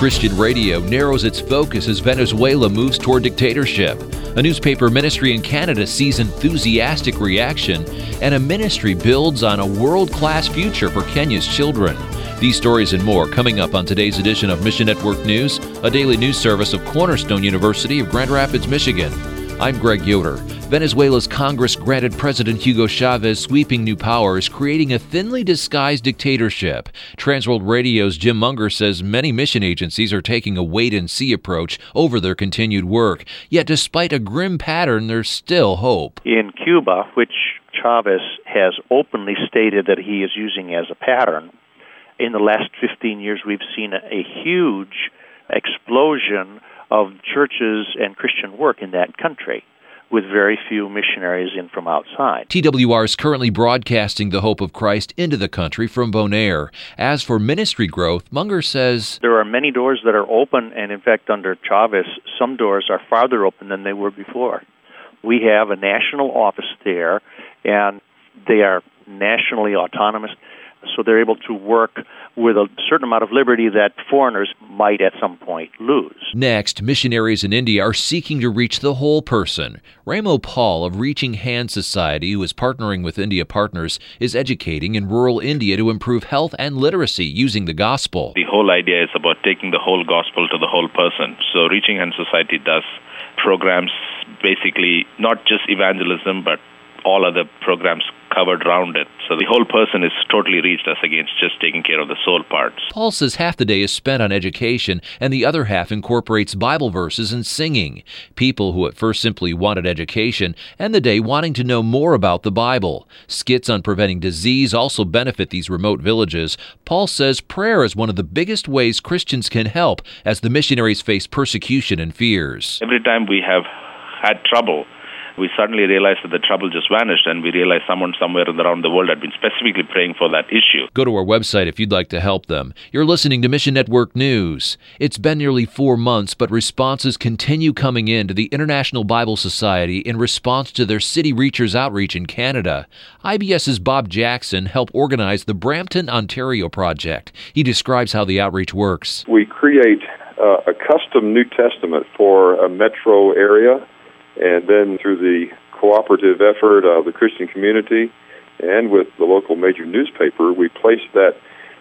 Christian radio narrows its focus as Venezuela moves toward dictatorship. A newspaper ministry in Canada sees enthusiastic reaction, and a ministry builds on a world-class future for Kenya's children. These stories and more coming up on today's edition of Mission Network News, a daily news service of Cornerstone University of Grand Rapids, Michigan. I'm Greg Yoder. Venezuela's Congress granted President Hugo Chavez sweeping new powers, creating a thinly disguised dictatorship. Transworld Radio's Jim Munger says many mission agencies are taking a wait-and-see approach over their continued work. Yet despite a grim pattern, there's still hope. In Cuba, which Chavez has openly stated that he is using as a pattern, in the last 15 years we've seen a huge explosion of churches and Christian work in that country, with very few missionaries in from outside. TWR is currently broadcasting the hope of Christ into the country from Bonaire. As for ministry growth, Munger says, there are many doors that are open, and in fact under Chavez, some doors are farther open than they were before. We have a national office there, and they are nationally autonomous, so they're able to work with a certain amount of liberty that foreigners might at some point lose. Next, missionaries in India are seeking to reach the whole person. Ramo Paul of Reaching Hands Society, who is partnering with India Partners, is educating in rural India to improve health and literacy using the gospel. The whole idea is about taking the whole gospel to the whole person. So Reaching Hands Society does programs, basically not just evangelism, but all other programs covered around it. So the whole person is totally reached as against just taking care of the soul parts. Paul says half the day is spent on education and the other half incorporates Bible verses and singing. People who at first simply wanted education end the day wanting to know more about the Bible. Skits on preventing disease also benefit these remote villages. Paul says prayer is one of the biggest ways Christians can help as the missionaries face persecution and fears. Every time we have had trouble, we suddenly realized that the trouble just vanished, and we realized someone somewhere around the world had been specifically praying for that issue. Go to our website if you'd like to help them. You're listening to Mission Network News. It's been nearly 4 months, but responses continue coming in to the International Bible Society in response to their City Reachers outreach in Canada. IBS's Bob Jackson helped organize the Brampton, Ontario project. He describes how the outreach works. We create a custom New Testament for a metro area, and then through the cooperative effort of the Christian community and with the local major newspaper, we place that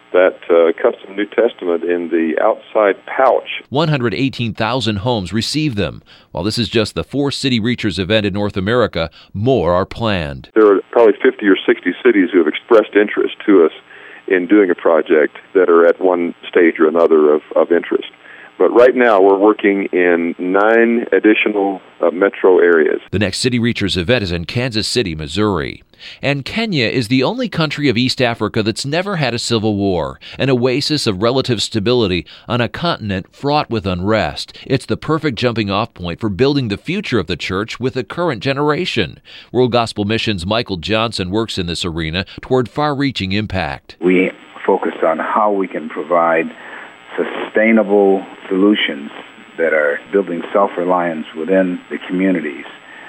custom New Testament in the outside pouch. 118,000 homes receive them. While this is just the 4 City Reachers event in North America, more are planned. There are probably 50 or 60 cities who have expressed interest to us in doing a project that are at one stage or another of interest. But right now, we're working in 9 additional metro areas. The next City Reachers event is in Kansas City, Missouri. And Kenya is the only country of East Africa that's never had a civil war, an oasis of relative stability on a continent fraught with unrest. It's the perfect jumping-off point for building the future of the church with the current generation. World Gospel Mission's Michael Johnson works in this arena toward far-reaching impact. We focus on how we can provide sustainable solutions that are building self-reliance within the communities.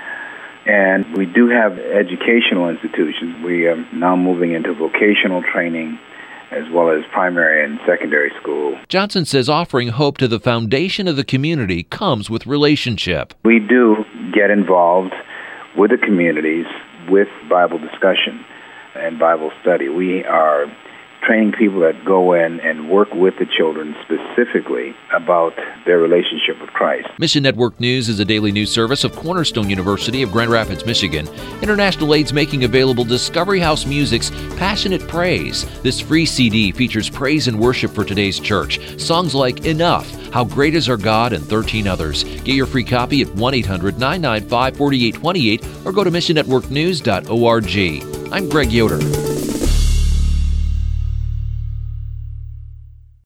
And we do have educational institutions. We are now moving into vocational training as well as primary and secondary school. Johnson says offering hope to the foundation of the community comes with relationship. We do get involved with the communities with Bible discussion and Bible study. We are training people that go in and work with the children specifically about their relationship with Christ. Mission Network News is a daily news service of Cornerstone University of Grand Rapids, Michigan. International Aid's making available Discovery House Music's Passionate Praise. This free CD features praise and worship for today's church. Songs like Enough, How Great Is Our God, and 13 others. Get your free copy at 1-800-995-4828 or go to missionnetworknews.org. I'm Greg Yoder.